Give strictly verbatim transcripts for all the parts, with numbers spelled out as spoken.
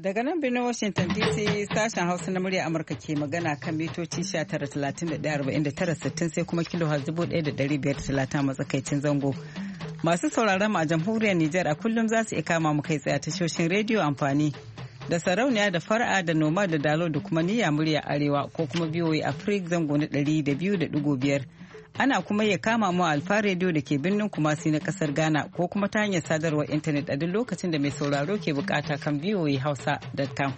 Daga nan birnin Washington D C sashen Hausa na murya Amurka ke magana kan mitoci sha tara talatin da ɗaya arba'in da tara sittin sai kuma kilo dubu ɗaya da ɗari biyar talatin matsakaicin zango. Masu sauraron mu a jamhuriyar Nijar a kullum za su iya kama mu kai tsaye tashoshin rediyo amfani da sarauniya da fara'a da noma da dalo da kuma niyya murya arewa ko kuma V O A Africa zango na ɗari da biyu da ɗigo biyar. Ana kuma iya kama mu a Alfa Radio da ke birnin Kumasi na kasar Ghana ko kuma ta hanyar sadarwar intanet a duk lokacin da mai sauraro ke bukata kan v o a hausa dot com.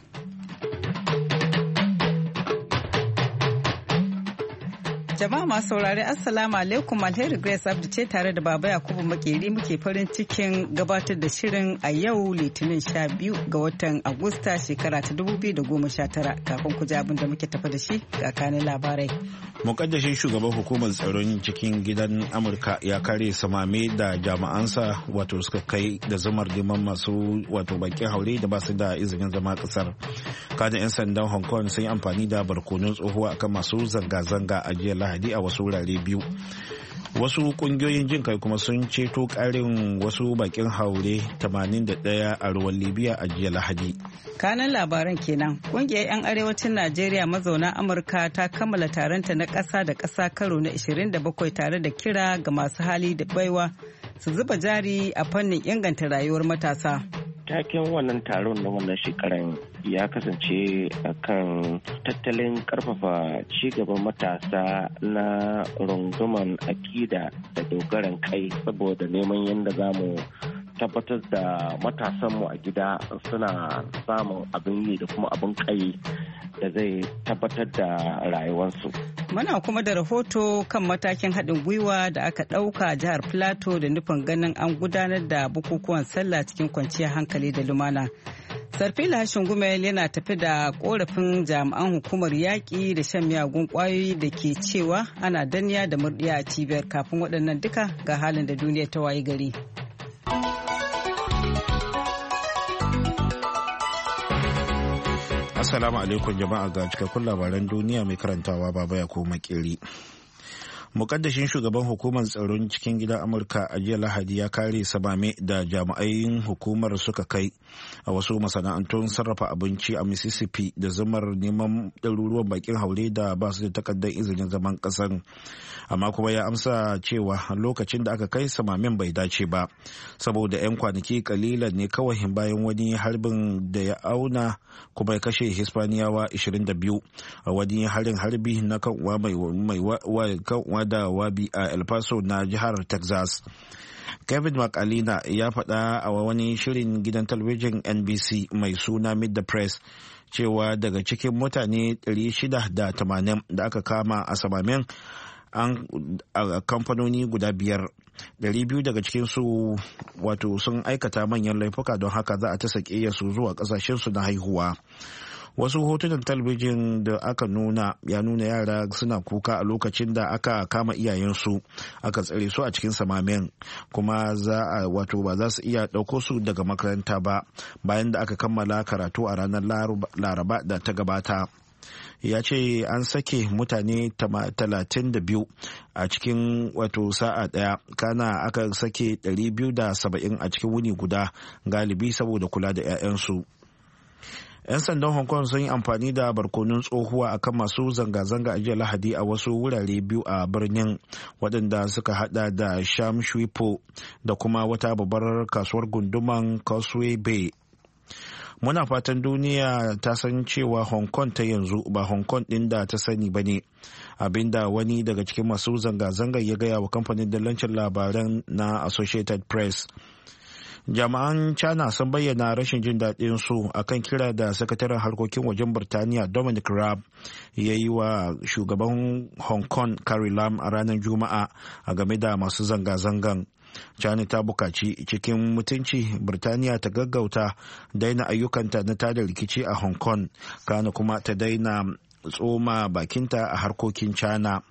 Jama'a masu saurare Assalamu alaikum, Alheri Grace Abdu ce tare da Baba Yakubu Makeri muke farin cikin gabatar da shirin a yau Litinin sha biyu ga watan Agusta shekara ta dubu biyu da goma sha tara. Kafin ku ji abin da muke tafa da shi ga kanin labarai. Mukaddashin shugaban hukumar tsaron cikin gidan Amurka ya kare samame da jami'ansa wato suka kai da zumar neman masu wato bakin haure da ba su da izinin zama kasar. Kada 'yan sandan Hong Kong sun yi amfani da barkonun tsohuwa akan masu zanga-zanga a jiya Lahadi a wasu wurare biyu. Wasu kungiyoyin jin kai kuma sun ceto karin wasu bakin haure tamanin da ɗaya a ruwan Libya a jiya Lahadi. Kanan labaran kenan. Kungiyar 'yan arewacin Najeriya mazauna Amurka ta kammala taronta na ƙasa da ƙasa karo na ashirin da bakwai tare da kira ga masu hali da baiwa su zuba jari a fannin inganta rayuwar matasa. Taken wannan taron na wannan shekaran ya kasance akan tattalin karfafa cigaban matasa na runguman akida da dogaran kai saboda neman yadda za mu tabbatar da matasanmu a gida suna samun abin yi da kuma abin kai da zai tabbatar da rayuwarsu. Muna kuma da rahoto kan matakin haɗin gwiwa da aka ɗauka a jihar Plateau da nufin ganin an gudanar da bukukuwan sallah cikin kwanciyar hankali da lumana. Sarfila Hashin Gumel yana tafi da korafin jami'an hukumar yaƙi da shan miyagun ƙwayoyi da ke cewa ana danniya da murɗiya a cibiyar. Kafin waɗannan duka ga halin da duniya ta wayi gari. Assalamu alaikum jama'a ga cikakkun labaran duniya mai karantawa Baba Yakubu Makeri. Mukaddashin shugaban hukumar tsaron cikin gidan Amurka a jiya Lahadi ya kare samame da jami'ai hukumar suka kai a wasu masana'antun sarrafa abinci a Mississippi da zumar neman ɗaruruwan bakin haure da ba su da takardar izinin zaman ƙasar. Amma kuma ya amsa cewa lokacin da aka kai samamen bai dace ba saboda 'yan kwanaki kalilan ne kawai bayan wani harbin da ya auna kuma ya kashe Hispaniyawa ashirin da biyu a wani harin harbi na kan uwa mai kan da wabi a El Paso na jihar Texas. Kevin McAlina ya faɗa a wani shirin gidan talabijin N B C mai suna Meet the Press cewa daga cikin mutane ɗari shida da tamanin da aka kama a samamin an a kamfanoni guda biyar, ɗari biyu daga cikinsu wato sun aikata manyan laifuka don haka za a ta sake su zuwa ƙasashensu na haihuwa. Wasu hotunan talabijin da aka nuna ya nuna yara suna kuka a lokacin da aka kama iyayensu aka tsare su a cikin samamen kuma za a wato ba za su iya ɗauko su daga makaranta ba bayan da aka kammala karatu a ranar laraba da ta gabata. Ya ce an sake mutane talatin da biyu a cikin wato sa'a daya kana aka sake ɗari biyu da saba'in a cikin wuni guda galibi saboda kula da 'ya'yansu. 'Yan sandan Hong Kong sun yi amfani da barkonun tsohuwa akan masu zanga-zanga a jiya Lahadi a wasu wurare biyu a birnin waɗanda suka hada da Sham Shui Po da kuma wata babbar kasuwar gunduman Causeway Bay. Muna fatan duniya ta san cewa Hong Kong ta yanzu ba Hong Kong ɗin da ta sani ba ne, abinda wani daga cikin masu zanga-zangar ya gaya wa kamfanin dillancin labaran na Associated Press. Jami'an China sun bayyana rashin jin daɗin su akan kira da sakataren harkokin wajen Birtaniya Dominic Raab ya yi wa shugaban Hong Kong Carrie Lam a ranar Juma'a a game da masu zanga-zangan. China ta bukaci cikin mutunci Birtaniya ta gaggauta daina ayyukanta na tada rikici a Hong Kong, kana kuma ta daina tsoma bakinta a harkokin China.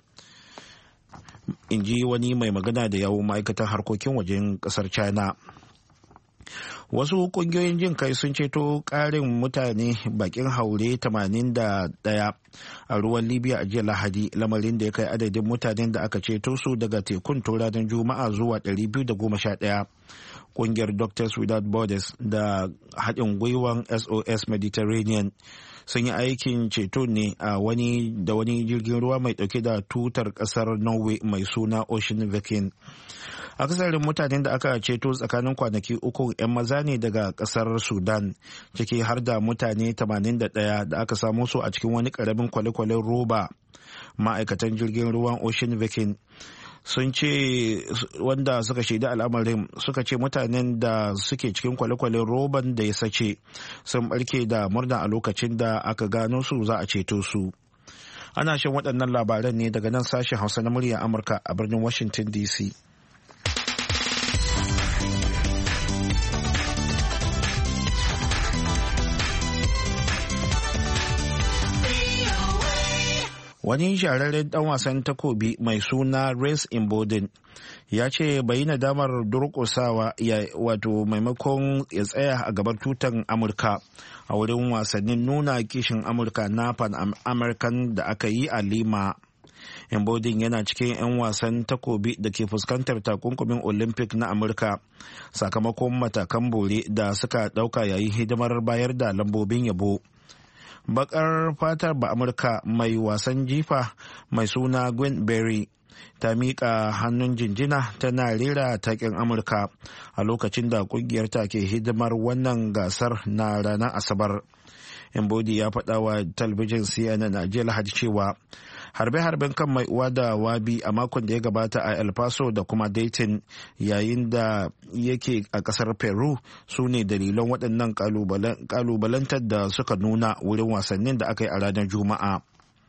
In ji wani mai magana da yawun ma'aikatan harkokin wajen ƙasar China. Wasu kungiyoyin jin kai sun ceto karin mutane bakin haure tamanin da ɗaya a ruwan Libya a jiya Lahadi, lamarin da ya kai adadin mutanen da aka ceto su daga tekun tun ranar Juma'a zuwa ɗari biyu da goma sha ɗaya. Kungiyar Doctors Without Borders da haɗin gwiwan S O S Mediterranean sun yi aikin ceto ne a wani da wani jirgin ruwa mai ɗauke da tutar ƙasar Norway mai suna Ocean Viking. Akasarin mutanen da aka ceto tsakanin kwanaki uku 'yan maza ne daga kasar Sudan, ciki har da mutane tamanin da ɗaya da aka samu su a cikin wani karamin kwale-kwalen roba. Ma'aikatan jirgin ruwan Ocean Viking sun ce, wanda suka shaida al'amarin, suka ce mutanen da suke cikin kwale-kwalen roban da ya sace sun barke da murna a lokacin da aka gano su za a ceto su. Ana shan waɗannan labaran ne daga nan sashen Hausa na murya Amurka a birnin Washington D C. Wani shahararren dan wasan takobi mai suna Race Imboden ya ce bai yi nadamar durƙusawa ya wato maimakon ya tsaya a gabar tutan Amurka a wurin wasannin nuna kishin Amurka na Pan American da aka yi a Lima. Imboden yana cikin 'yan wasan takobi da ke fuskantar takunkumin Olympic na Amurka sakamakon matakan bore da suka ɗauka yayin hidimar bayar da lambobin yabo. Bakar fatar ba Amurka mai wasan jifa mai suna Gwen Berry ta miƙa hannun jinjina tana rera takin Amurka a lokacin da kungiyar ta ke hidimar wannan gasar na ranar Asabar. Imbodi ya faɗa wa talabijin C N N a jiya Lahadi cewa harbe-harben kan mai uwa da wabi a makon da ya gabata a El Paso da kuma Dayton yayin da yake a kasar Peru su ne dalilan waɗannan kalubalantar da suka nuna wurin wasannin da aka yi a ranar Juma'a.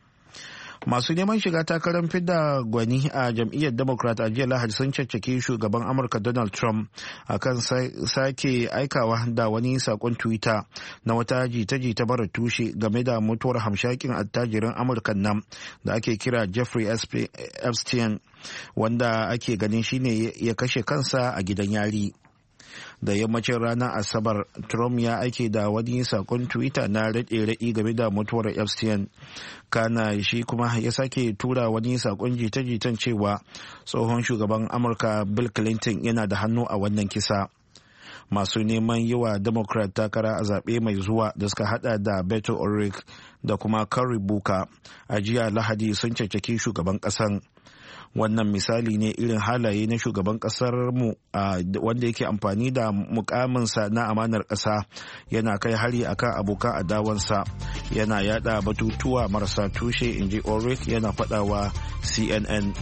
Masu neman shiga takarar fidda gwani a jam'iyyar Democrat a jiya Lahadi sun caccaki shugaban Amurka Donald Trump akan sake aikawa da wani sakon Twitter na wata jita-jita mara tushe game da mutuwar hamshakin attajirin Amurka nan da ake kira Jeffrey Epstein, wanda ake ganin shine ya kashe kansa a gidan yari. Da yammacin ranar Asabar, Trump ya aike da wani sakon Twitter na raɗe-raɗi game da mutuwar Epstein. Kana shi kuma ya sake tura wani sakon jita-jitan cewa tsohon shugaban Amurka Bill Clinton yana da hannu a wannan kisa. Masu neman yi wa Democrat takara a zaɓe mai zuwa da suka hada da Beto O'Rourke da kuma Cory Booker a jiya Lahadi sun caccaki shugaban ƙasan. Wannan misali ne irin halaye na shugaban kasar mu wanda yake amfani da mukaminsa na amanar ƙasa yana kai hari akan abokan adawansa, yana yada batutuwa marasa tushe, inji Ulrich yana faɗawa C N N.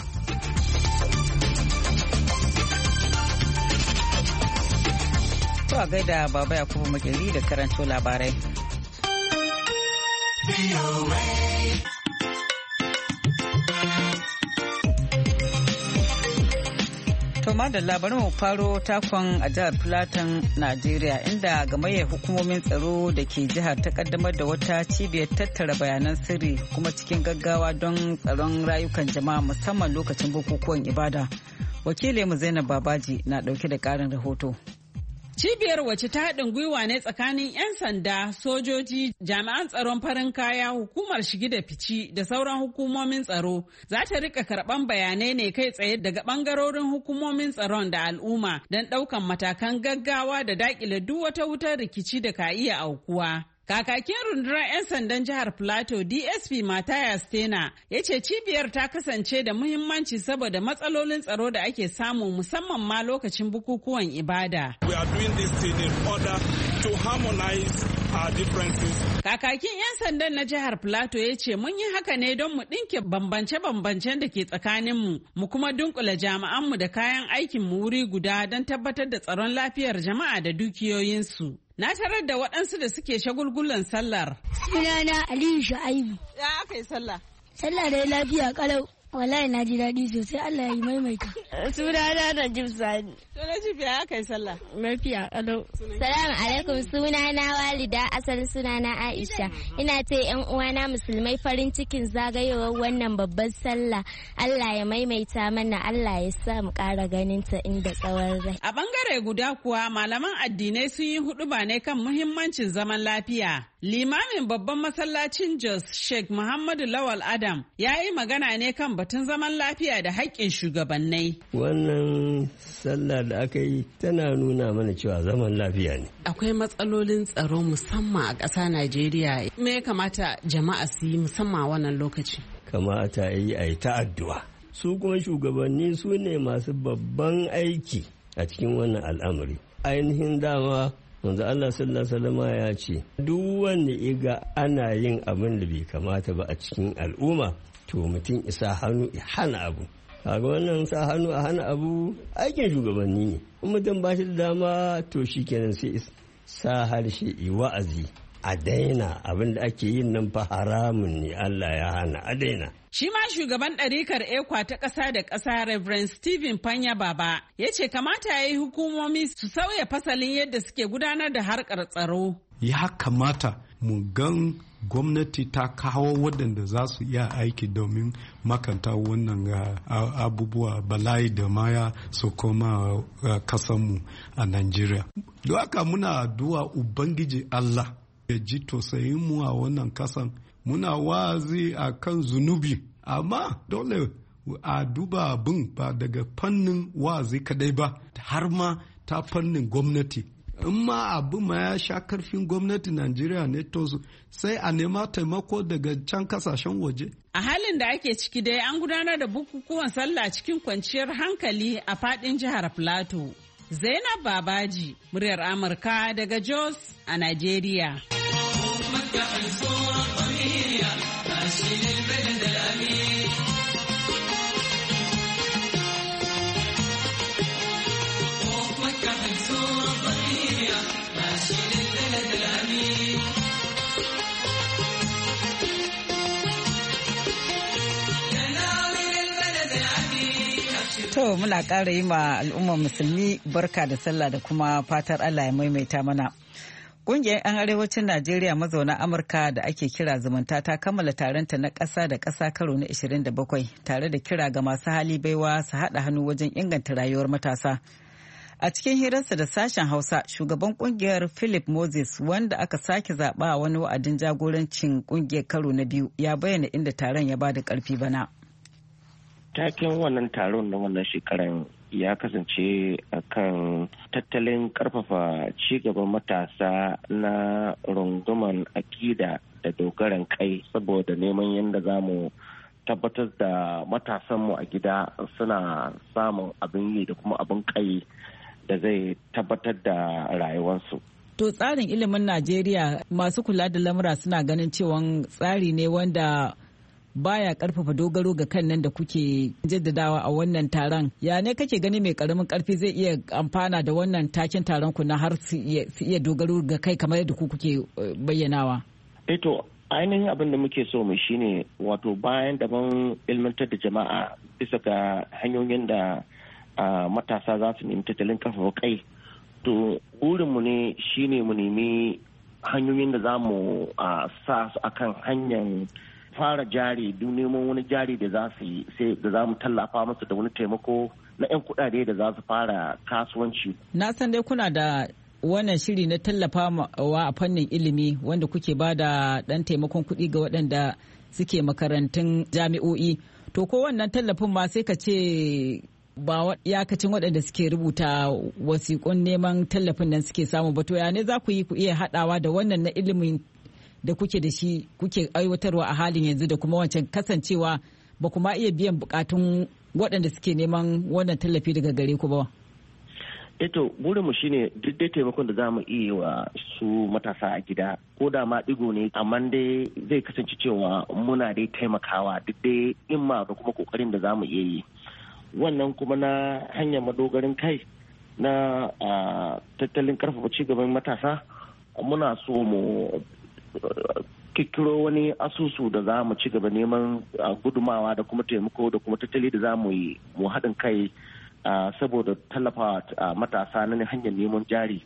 To a gaida Baba Yakubu Makeri da karanto labarai. To da labarin mu faro takon a jihar Plateau, Najeriya, inda gamayyar hukumomin tsaro da ke jihar ta kaddamar da wata cibiyar tattara bayanan sirri kuma cikin gaggawa don tsaron rayukan jama'a musamman lokacin bukukuwan ibada. Wakilinmu Zainab Babaji na dauke da karin rahoto. Cibiyar wacce ta haɗin gwiwa ne tsakanin 'yan sanda, sojoji, jami'an tsaron farin kaya, hukumar shige da fici da sauran hukumomin tsaro za ta rika karɓan bayanai ne kai tsaye daga ɓangarorin hukumomin tsaron da al'umma don ɗaukan matakan gaggawa da daƙile duk wata wutar rikici da ka iya aukuwa. Kakakin rundunar 'yan sandan jihar Plateau D S P Matthias Tena ya ce cibiyar ta kasance da muhimmanci saboda matsalolin tsaro da ake samu musamman ma lokacin bukukuwan ibada. We are doing this thing in order to harmonize our differences. Kakakin 'yan sandan na jihar Plateau ya ce mun yi haka ne don mu ɗinke bambance-bambancen da ke tsakaninmu, mu kuma dunkula jami'anmu da kayan aikinmu wuri guda don tabbatar da tsaron lafiyar jama'a da dukiyoyinsu. Na tarar da waɗansu da suke shagulgulan sallar. Sunana Aliyu Shu'aibu. Ya aka yi sallah? Sallah dai lafiya kalau. Wallahi na ji daɗi sosai, Allah ya yi maimaita. Sunana da Jib Sani. To na ji biya kai sallah. Lafiya alo. Salamu alaikum, sunana Walida, asalin sunana Aisha. Ina ce yan uwana musulmai farin cikin zagayowar wannan babbar sallah. Allah ya maimaita mana, Allah ya sa mu ƙara ganin ta inda tsawon rai. A bangare guda kuwa malaman addinai sun yi huɗuba ne kan muhimmancin zaman lafiya. Limamin babban masallacin Jos Sheikh Muhammadu Lawal Adam ya yi magana ne kan batun zaman lafiya da haƙƙin shugabannai. Wannan sallah da aka yi tana nuna mana cewa zaman lafiya ne. Akwai matsalolin tsaro musamman a ƙasa Najeriya. Me ya kamata jama'a su yi musamman wannan lokaci? Kamata yi a yi ta addu'a. Su kuma shugabanni su ne masu babban aiki a cikin wannan al'amari. Ainihin dama manzo Allah sallallahu alaihi wasallam ya ce duk wanda iga ana yin abin da bai kamata ba a cikin al'umma to mutum isa hannu ya hana abu. Kaga wannan sa hannu a hana abu aikin shugabanni ne. In mutum ba shi da dama to shikenan sai sa harshe yi wa'azi a daina abin da ake yin nan fa haramun ne, Allah ya hana a daina. Shi ma shugaban ɗarikar ekwa ta ƙasa da ƙasa Reverend Stephen Panya Baba ya ce kamata ya yi hukumomi su sauya fasalin yadda suke gudanar da harkar tsaro. Ya kamata mu gan gwamnati ta kawo waɗanda za su iya aiki domin makanta wannan abubuwa bala'i da maya su koma kasanmu a Najeriya. Don haka muna addu'a Ubangiji Allah ya ji tausayin mu a wannan kasan. Muna wazi a kan zunubi, amma dole a duba abin ba daga fannin wazi kadai ba, har ma ta fannin gwamnati. In ma abu ma ya sha karfin gwamnati Najeriya ne to sai a nema taimako daga can kasashen waje. A halin da ake ciki dai an gudanar da bukukuwan sallah cikin kwanciyar hankali a fadin jihar Plateau. Zainab Babaji, muryar Amurka daga Jos a Najeriya. To muna ƙara yi ma al'ummar musulmi barka da sallah da kuma fatar Allah ya maimaita mana. Ƙungiyar 'yan arewacin Najeriya mazauna Amurka da ake kira zumunta ta kammala taronta na ƙasa da ƙasa karo na ashirin da bakwai tare da kira ga masu hali baiwa su haɗa hannu wajen inganta rayuwar matasa. A cikin hirarsa da sashen Hausa, shugaban ƙungiyar Philip Moses wanda aka sake zaɓa a wani wa'adin jagorancin ƙungiyar karo na biyu ya bayyana inda taron ya bada ƙarfi bana. Taken wannan taron na wannan shekaran ya kasance akan tattalin karfafa cigaban matasa na runguman akida da dogaran kai, saboda neman yadda za mu tabbatar da matasanmu a gida suna samun abin yi da kuma abin kai da zai tabbatar da rayuwarsu. To tsarin ilimin Najeriya masu kula da lamura suna ganin cewa tsari ne wanda baya karfafa dogaro ga kan nan da kuke jaddadawa a wannan taron. Ya ne kake gani mai karamin karfi zai iya amfana da wannan takin taron ku na har su iya dogaro ga kai kamar yadda ku kuke bayyanawa? Eto ainihin abin da muke so mu shine wato bayan da mun ilmantar da jama'a bisa ga hanyoyin da matasa za su nemi tattalin karfafa kai, to burinmu ne shine mu nemi hanyoyin da za mu sa su akan hanyar fara jari, duk neman wani jari da za su yi sai da za mu tallafa musu da wani taimako na 'yan kuɗaɗe da za su fara kasuwanci. Na san dai kuna da wannan shiri na tallafawa a fannin ilimi wanda kuke ba da ɗan taimakon kuɗi ga waɗanda suke makarantun jami'o'i. To ko wannan tallafin ma sai ka ce ba iyakacin waɗanda suke rubuta wasiƙun neman tallafin nan suke samu ba, to ya ne za ku yi ku iya haɗawa da wannan na ilimin da kuke da shi kuke aiwatarwa a halin yanzu da kuma wancan kasancewa ba kuma iya biyan bukatun waɗanda suke neman wannan tallafi daga gare ku ba? Eto burinmu shine duk dai taimakon da za mu iya wa su matasa a gida ko da ma digo ne, amma dai zai kasance cewa muna dai taimakawa duk dai imma da kuma kokarin da za mu iya yi. Wannan kuma na hanyar madogarin kai na tattalin karfafa cigaban matasa, muna so mu kikiro wani asusu da za mu ci gaba neman gudumawa da kuma taimako da kuma tattali da za mu yi mu haɗin kai saboda tallafa matasa na hanyar neman jari.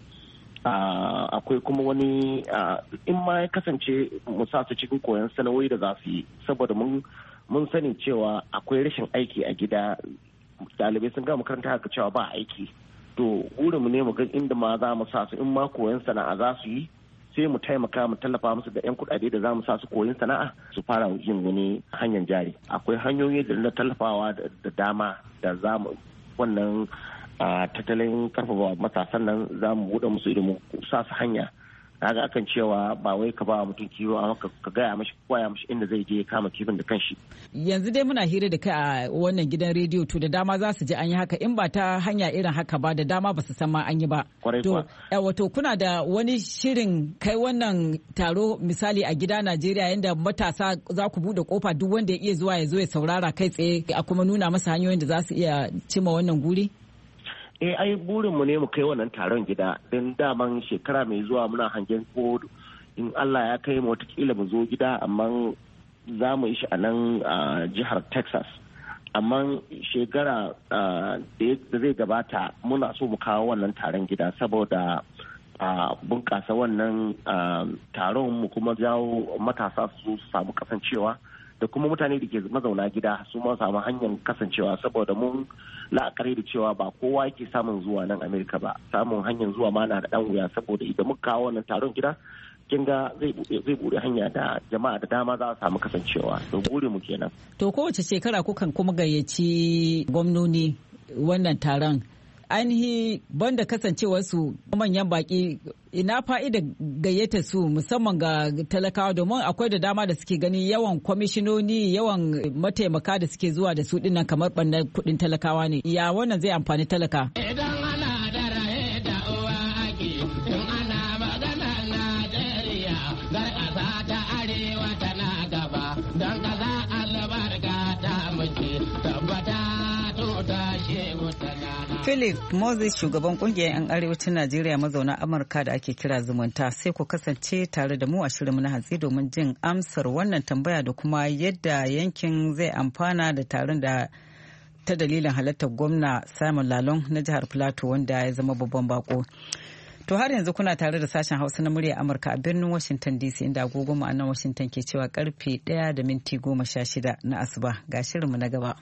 Akwai kuma wani in ma ya kasance mu sa su cikin koyon sana'o'i da za su yi saboda mun sani cewa akwai rashin aiki a gida, ɗalibai sun gama makaranta haka cewa ba aiki. To mu ne mu ga inda ma za mu sa su in ma koyon sana'a za su yi sai mu taimaka mu tallafa musu da 'yan kuɗaɗe da za mu sa su koyin sana'a su fara yin wani hanyar jari. Akwai hanyoyi da na tallafawa da dama da za mu wannan tattalin karfafa matasan nan za mu buɗe musu idan mu sa su hanya. Kaga akan cewa ba wai ka ba mutum kiwo amma ka gaya mashi koya mashi inda zai je kama kifin da kanshi. Yanzu dai muna hira da kai a wannan gidan rediyo to da dama za su ji an yi haka in ba ta hanya irin haka ba da dama ba su san ma an yi ba. To wato kuna da wani shirin kai wannan taro misali a gida Najeriya yadda matasa za ku buɗe kofa duk wanda ya iya zuwa ya zo ya saurara kai tsaye a kuma nuna masa hanyoyin da za su iya cimma wannan guri? eh ai burinmu ne mu kai wannan taron gida don daman shekara mai zuwa muna hangen ko in Allah ya kai mu watakila mu zo gida amma za mu yi shi a nan jihar Texas amma shekara da zai gabata muna so mu kawo wannan taron gida saboda bunƙasa wannan taron mu kuma jawo matasa su samu kasancewa da kuma mutane da ke mazauna gida su ma samu hanyar kasancewa saboda mun la'akari da cewa ba kowa yake samun zuwa nan Amerika ba, samun hanyar zuwa ma na da dan wuya saboda idan muka kawo wannan taron gida kin ga zai bude hanya da jama'a da dama za su samu kasancewa to gure mu kenan. To kowace shekara kukan kuma gayyaci gwamnoni wannan taron ainihi banda kasancewarsu manyan baki ina fa'ida gayyata su musamman ga talakawa domin akwai da dama da suke gani yawan kwamishinoni yawan mataimaka da suke zuwa da su dinnan kamar bannan kudin talakawa ne ya wannan zai amfani talaka. Idan ana da raye da uwa ake in ana magana Najeriya gar ƙasa ta arewa tana gaba don ƙasa albarka ta mace tabbata to ta shehu tana. Philip Moses shugaban kungiyar 'yan arewacin Najeriya mazauna Amurka da ake kira zumunta sai ku kasance tare da mu a shirin na hantsi domin jin amsar wannan tambaya da kuma yadda yankin zai amfana da taron da ta dalilin halartar gwamna Simon Lalong na jihar Plateau wanda ya zama babban bako. To har yanzu kuna tare da sashen Hausa na murya Amurka a birnin Washington D C inda agogo mu a nan Washington ke cewa karfe ɗaya da minti goma sha shida na asuba ga shirinmu na gaba.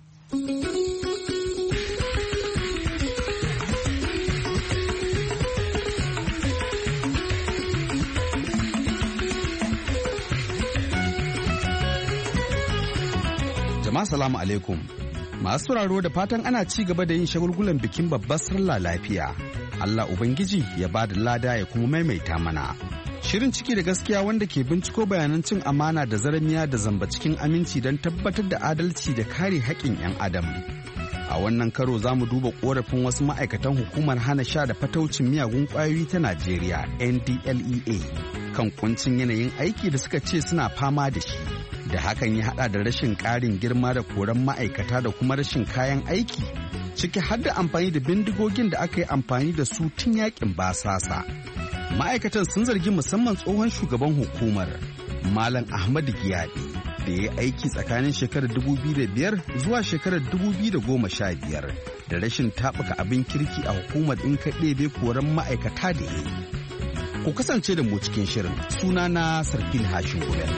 Jama'a salamu alaikum. Masu sauraro da fatan ana ci gaba da yin shagulgulan bikin babbar sallah lafiya. Allah Ubangiji ya ba da lada ya kuma maimaita mana. Shirin ciki da gaskiya wanda ke binciko bayanan cin amana da zaramiya da zamba cikin aminci don tabbatar da adalci da kare haƙƙin 'yan adam. A wannan karo za mu duba ƙorafin wasu ma'aikatan hukumar hana sha da fataucin miyagun ƙwayoyi ta Najeriya N D L E A kan kuncin yanayin aiki da suka ce suna fama da shi. Da hakan ya hada da rashin ƙarin girma da koran ma'aikata da kuma rashin kayan aiki ciki har da amfani da bindigogin da aka yi amfani da su tun yakin basasa. Ma'aikatan sun zargi musamman tsohon shugaban hukumar Malam Ahmadu Giyadi da ya yi aiki tsakanin shekarar dubu biyu da biyar zuwa shekarar dubu biyu da goma sha biyar da rashin taɓuka abin kirki a hukumar in ka ɗebe koran ma'aikata da ya yi. Ku kasance da mu cikin shirin sunana Sarfil Hashin Gudel.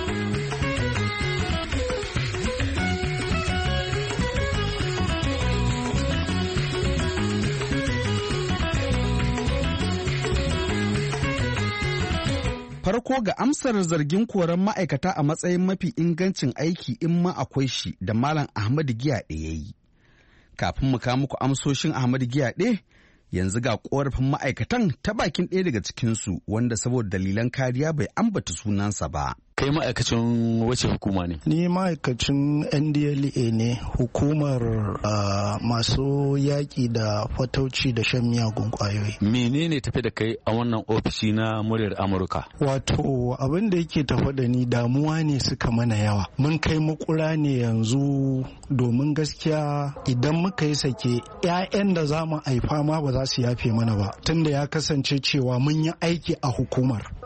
Farko ga amsar zargin koran ma'aikata a matsayin mafi ingancin aiki in ma akwai shi da Malam Ahmadu Giyaɗe ya yi. Kafin mu kawo muku amsoshin Ahmadu Giyaɗe, yanzu ga ƙorafin ma'aikatan ta bakin ɗaya daga cikinsu wanda saboda dalilan kariya bai ambata sunansa ba. Kai ma'aikacin wace hukuma ne? Ni ma'aikacin N D L E A ne, hukumar uh, masu yaƙi da fatauci da shan miyagun ƙwayoyi. Menene tafi da kai a wannan ofishi na muryar Amurka? Wato abin da yake tafi da ni damuwa ne suka mana yawa. Mun kai makura ne yanzu domin gaskiya idan muka yi sake 'ya'yan da za mu haifa ma ba za su yafe mana ba. Tunda ya kasance cewa mun yi aiki a hukumar.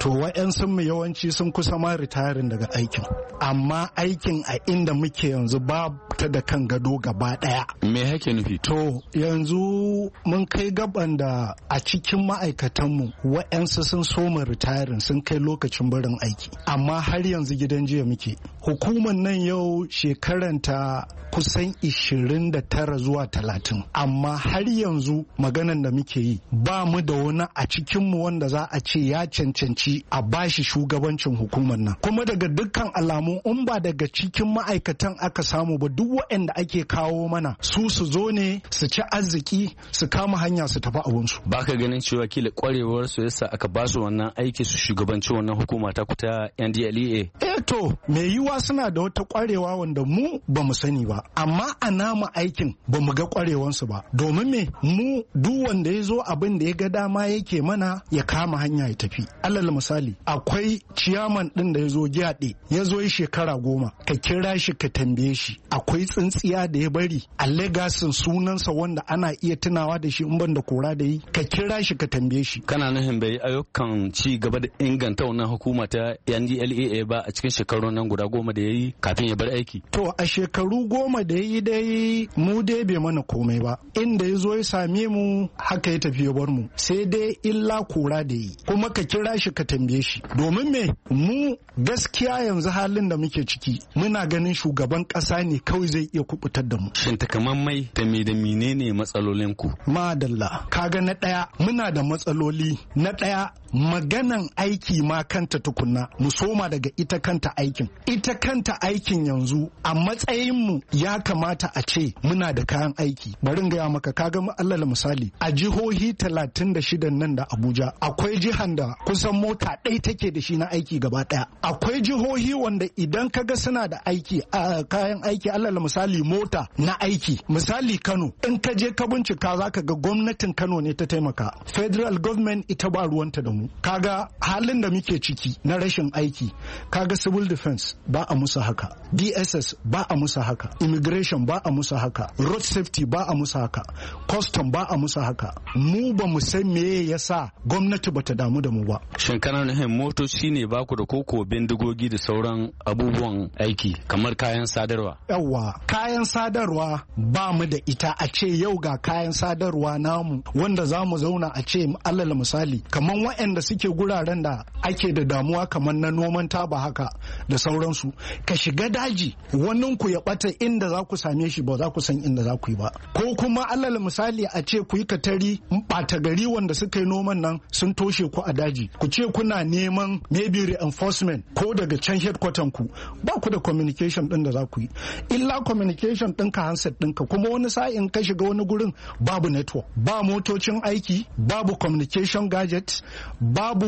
to wa'yansu mu yawanci sun kusa ma retiring daga aikin, amma aikin a inda muke yanzu ba ta da kan gado gaba daya. Me hake nufi? To yanzu mun kai gaban da a cikin ma'aikatanmu wa'yansu sun soma retiring sun kai lokacin barin aiki, amma har yanzu gidan jiya muke. Hukumar nan yau shekaranta kusan ishirin da tara zuwa talatin, amma har yanzu maganan da muke yi ba mu da wani a cikinmu wanda za a ce ya cancanci a bashi shugabancin hukumar nan. Kuma daga dukkan alamu in ba daga cikin ma'aikatan aka samu ba, duk waɗanda ake kawo mana su su zo ne su ci arziki su kama hanya su tafi abunsu. Ba ka ganin cewa kila kwarewar su yasa aka ba su wannan aiki su shugabanci wannan hukuma ta kuta N D L E A? Eh to me yiwa suna da wata kwarewa wanda mu ba mu sani ba, amma a nama aikin ba mu ga kwarewansu ba. Domin me mu duk wanda ya zo abin da ya ga dama yake mana ya kama hanya ya tafi. Alal misali akwai ciyaman din da ya zo gyaɗe ya zo yi shekara goma, ka kira shi ka tambaye shi akwai tsintsiya da ya bari a legasin sunansa wanda ana iya tunawa da shi in ban da kora da yi, ka kira shi ka tambaye shi. Kana nufin bai ayyukan ci gaba da inganta wannan hukuma ta N D L E A ba a cikin shekarun nan guda goma da ya yi kafin ya bar aiki? To a shekaru goma da ya yi dai mu dai bai mana komai ba, inda ya zo ya same mu haka ya tafi ya bar mu, sai dai illa kora da yi. Kuma ka kira shi ka tambaye shi, domin me mu gaskiya yanzu halin da muke ciki muna ganin shugaban kasa ne kawai zai iya kubutar da mu. Shin takamammai da me da menene matsalolin ku? Madalla, kaga na daya muna da matsaloli. Na daya maganan aiki ma kanta tukunna, mu soma daga ita kanta aikin. Ita kanta aikin yanzu a matsayin mu ya kamata a ce muna da kayan aiki. Bari in gaya maka, kaga alal misali a jihohi talatin da shida nan da Abuja akwai jihan da kusan mota ɗaya take da shi na aiki gaba ɗaya. Akwai jihohi wanda idan kaga suna da aiki a kayan aiki alal misali mota na aiki, misali Kano, in ka je ka bincika zaka ga gwamnatin Kano ne ta taimaka, federal government ita ba ruwanta da mu. Kaga halin da muke ciki na rashin aiki, kaga civil defense ba a musu haka, D S S ba a musu haka, immigration ba a musu haka, road safety ba a musu haka, custom ba a musu haka. Mu ba mu san me yasa gwamnati bata damu da mu ba. Shin kana nufin motoci ne ba ku da koko bindigogi da sauran abubuwan aiki kamar kayan sadarwa? Yawwa, kayan sadarwa ba mu da ita. A ce yau ga kayan sadarwa namu wanda za mu zauna a ce alal misali kamar waɗanda suke guraren da ake da damuwa kamar na noman taba haka da sauransu, ka shiga daji wannan ku ya bata inda za ku same shi ba za ku san inda za ku yi ba. Ko kuma alal misali a ce ku yi katari ɓata gari wanda suka yi noman nan sun toshe ku a daji, ku ce kuna neman maybe reinforcement ko daga can headquarter ku, ba ku da communication din da za ku yi, illa communication ɗinka handset ɗinka. Kuma wani sa'in ka shiga wani gurin babu network, ba motocin aiki, babu communication gadget, babu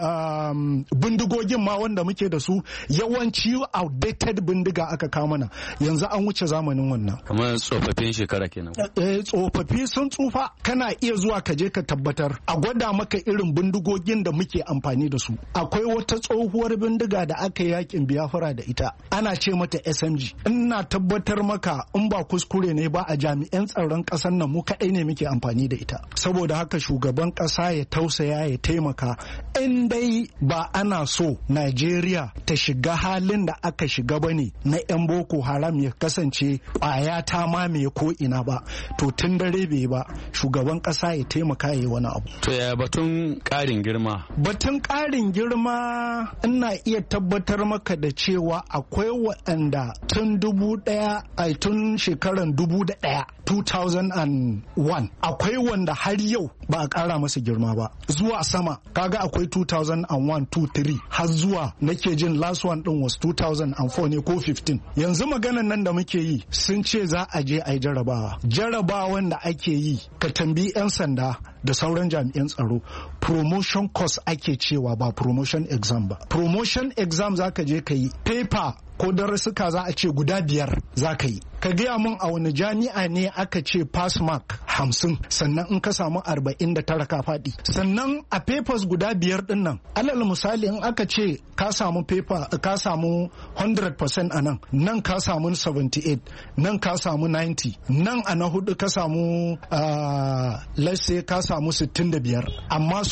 um, bindigogin ma wanda muke da su yawanci outdated bindiga aka kawo mana, yanzu an wuce zamanin wannan. Kamar tsofaffin shekara kenan. Eh, tsofaffi sun tsufa. Kana iya zuwa ka je ka tabbatar a gwada maka irin bindigogin da muke amfani da su. Akwai wata tsohuwar bindiga da aka yi yakin Biafra da ita, ana ce mata S M G. Ina tabbatar maka in ba kuskure ne ba a jami'an tsaron ƙasar nan mu kaɗai ne muke amfani da ita. Saboda haka shugaban ƙasa ya tausaya ya taimaka, in dai ba ana so Najeriya ta shiga halin da aka shiga bane na 'yan Boko Haram ya kasance ƙwaya ta mamaye ko ina ba, to tun dare bai ba shugaban ƙasa ya taimaka ya yi wani abu. To ya batun ƙarin girma? Batun ƙarin girma ina iya tabbatar maka da cewa akwai waɗanda tun dubu ɗaya a tun shekaran dubu da ɗaya two thousand one akwai wanda har yau ba a ƙara masa girma ba zuwa sama. Kaga akwai two thousand one two three har zuwa nake jin last one din was two thousand four ne ko fifteen. Yanzu maganan nan da muke yi sun ce za a je a yi jarabawa. Jarabawan da ake yi ka tambayi 'yan sanda da sauran jami'an tsaro, promotion course ake cewa ba promotion exam ba. Promotion exam za ka je ka yi paper ko darasuka za a ce guda biyar za ka yi. Ka gaya mun a wani jami'a ne aka ce pass mark hamsin sannan in ka samu arba'in da tara ka faɗi. Sannan a papers guda biyar din nan alal misali in aka ce ka samu paper ka samu one hundred percent a nan, nan ka samu seventy-eight, nan ka samu ninety, nan a na hudu ka samu uh, let's say ka samu sittin da biyar, amma su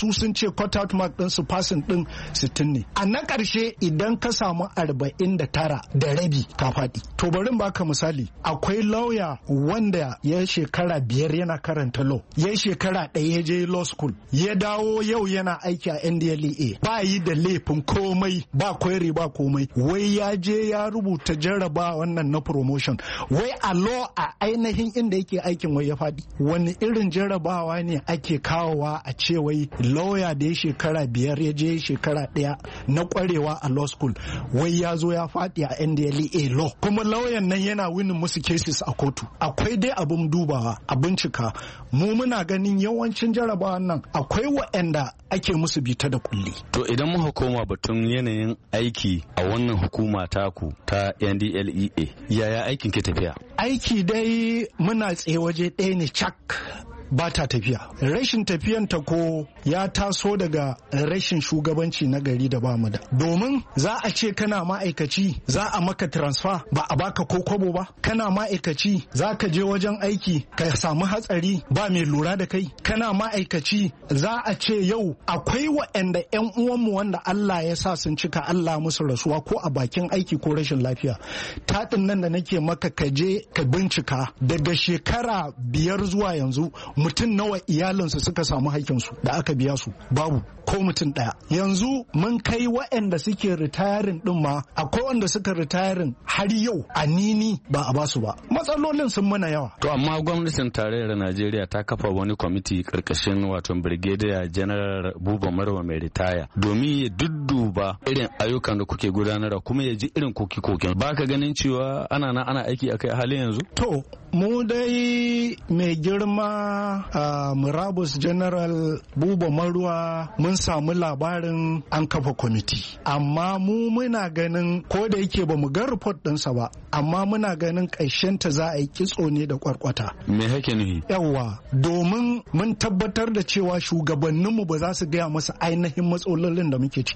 su sun ce cut out mark din su passing din sittin ne. A na ƙarshe idan ka samu arba'in da tara da rabi ka faɗi. To bari baka misali, akwai lauya wanda ya shekara biyar yana karanta law, ya shekara ɗaya ya je law school, ya dawo yau yana aiki a N D L E A, ba yi da laifin komai, ba query ba komai, wai ya je ya rubuta jarraba wannan na promotion, wai a law a ainihin inda yake aikin wai ya faɗi. Wani irin jarrabawa ne ake kawowa a ce wai lauya da ya shekara biyar ya je shekara ɗaya na kwarewa a law school wai ya zo ya faɗi a N D L E A law, kuma lauyan nan yana winin musu cases a kotu. Akwai dai abin dubawa a bincika. Mu muna ganin yawancin jarabawan nan akwai waɗanda ake musu bita da kulli. To idan muka koma batun yanayin aiki a wannan hukuma taku ta N D L E A, yaya aikin ke tafiya? Aiki dai muna tsaye waje ɗaya ne cak, ba ta tafiya. Rashin tafiyanta ko ya taso daga rashin shugabanci na gari da ba mu da. Domin za a ce kana ma'aikaci za a maka transfer ba a baka ko kwabo ba. Kana ma'aikaci za ka je wajen aiki ka samu hatsari ba mai lura da kai. Kana ma'aikaci za a ce yau akwai waɗanda 'yan uwanmu wanda Allah ya sa sun cika Allah musu rasuwa ko a bakin aiki ko rashin lafiya. Taɗin nan da nake maka ka je ka bincika daga shekara biyar zuwa yanzu mutum nawa iyalinsu suka samu haƙƙinsu da aka biya su, babu ko mutum ɗaya. Yanzu mun kai waɗanda suke ritayarin ɗin ma akwai wanda suka ritayarin har yau a nini ba a basu ba. Matsalolin sun mana yawa. To amma gwamnatin tarayyar Najeriya ta kafa wani kwamiti karkashin wato Brigadier General Buba Marwa mai ritaya domin ya dudduba irin ayyukan da kuke gudanarwa kuma ya ji irin koke-koken. Ba ka ganin cewa ana na ana aiki akai a halin yanzu? To mu dai mai girma a uh, Murabus General Buba Marwa mun samu labarin an kafa kwamiti, amma mu muna ganin ko da yake ba mu ga report ɗinsa ba, amma muna ganin ta za a yi kitso ne da kwarkwata. Me hake nuhi? Yawwa, domin mun tabbatar da cewa shugabanninmu ba za su gaya masa ainihin matsalolin da muke ciki.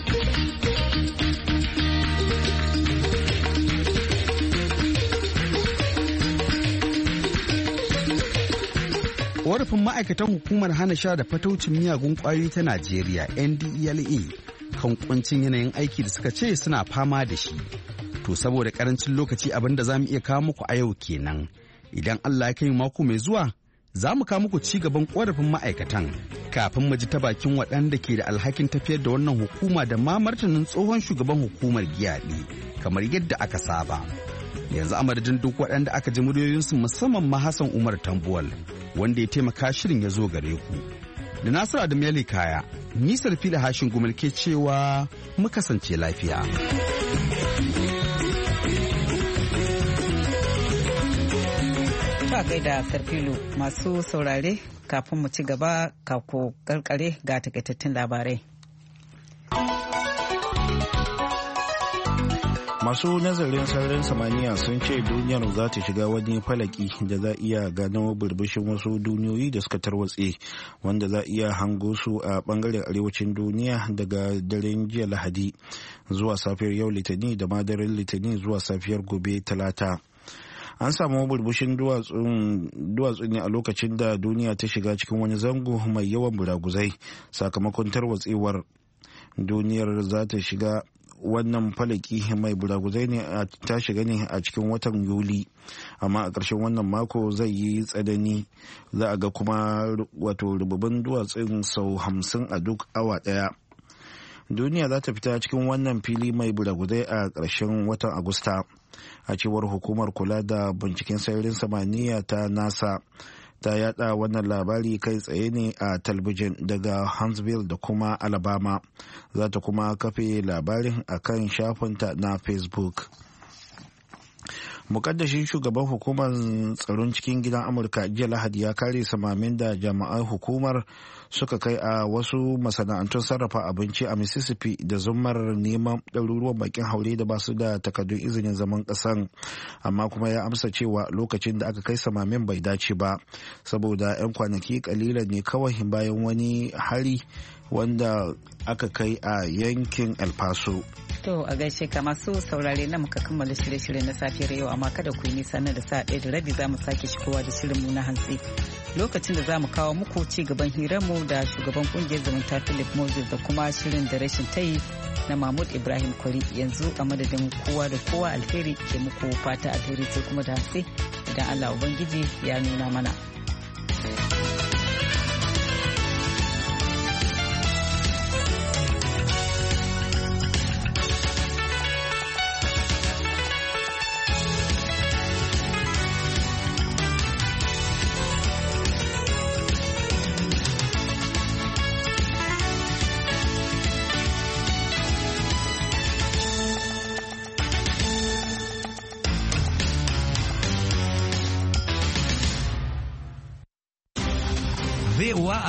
Ƙorafin ma'aikatan hukumar hana sha da fataucin miyagun ƙwayoyi ta Najeriya N D E L A kan kuncin yanayin aiki da suka ce suna fama da shi. To saboda karancin lokaci abin da za mu iya kawo muku a yau kenan. Idan Allah ya kai mako mai zuwa, za mu kawo muku ci gaban ƙorafin ma'aikatan kafin mu ji ta bakin waɗanda ke da alhakin tafiyar da wannan hukuma da ma martanin tsohon shugaban hukumar giyaɗi kamar yadda aka saba. Yanzu a madadin duk waɗanda aka ji muryoyinsu musamman ma Hassan Umar Tambuwal wanda ya taimaka shirin ya zo gare ku. Da Nasiru Adamu Yali Kaya, nisar fili hashin gumal ke cewa mu kasance lafiya. Ta gaida Sarfilu masu saurare kafin mu ci gaba kako karkare ga takaitattun labarai. Masu nazarin sararin samaniya sun ce duniyar za ta shiga wani falaki da za iya gano burbushin wasu duniyoyi da suka tarwatse wanda za iya hango su a bangaren arewacin duniya daga daren jiya Lahadi zuwa safiyar yau Litinin da ma daren Litinin zuwa safiyar gobe Talata. An samu burbushin duwatsu ne a lokacin da duniya ta shiga cikin wani zango mai yawan buraguzai sakamakon tarwatsewar. Duniyar za ta shiga wannan falaki mai buraguzai ne ta shiga ne a cikin watan Yuli, amma a ƙarshen wannan mako zai yi tsanani. Za a ga kuma wato rububin duwatsun sau hamsin a duk awa ɗaya. Duniya za ta fita cikin wannan fili mai buraguzai a ƙarshen watan Agusta, a cewar hukumar kula da binciken sararin samaniya ta NASA. Ta yada wannan labari kai tsaye ne a talbijin daga Huntsville da kuma Alabama. Za ta kuma kafe labarin a kan shafinta na Facebook. Mukaddashin shugaban hukumar tsaron cikin gidan Amurka jiya Lahadi ya kare samamin da jami'an hukumar suka kai a wasu masana'antun sarrafa abinci a Mississippi da zumar neman ɗaruruwan bakin haure da basu da takardun izinin zaman ƙasan, amma kuma ya amsa cewa lokacin da aka kai samamin bai dace ba saboda 'yan kwanaki kalilan ne kawai bayan wani hari wanda aka kai a yankin El Paso. To a gaishe ka masu saurare na muka kammala shirye-shirye na safiyar yau, amma kada ku yi nisa na da sa ɗaya da rabi za mu sake shigowa da shirinmu na hantsi. Lokacin da za mu kawo muku ci gaban hiranmu da shugaban kungiyar zumunta Philip Moses da kuma shirin da rashin tayi na Mahmud Ibrahim Kwari. Yanzu a madadin kowa da kowa alheri ke muku fata alheri sai kuma da hantsi idan Allah Ubangiji ya nuna mana. V O A